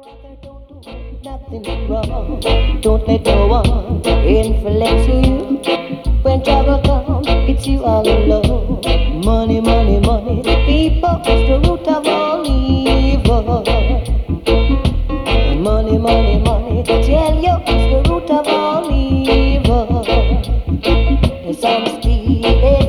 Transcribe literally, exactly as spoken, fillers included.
Nothing wrong. Don't let no one influence you. When trouble comes, it's you all alone. Money, money, money. People is the root of all evil. Money, money, money. Tell you it's the root of all evil. Some steal it.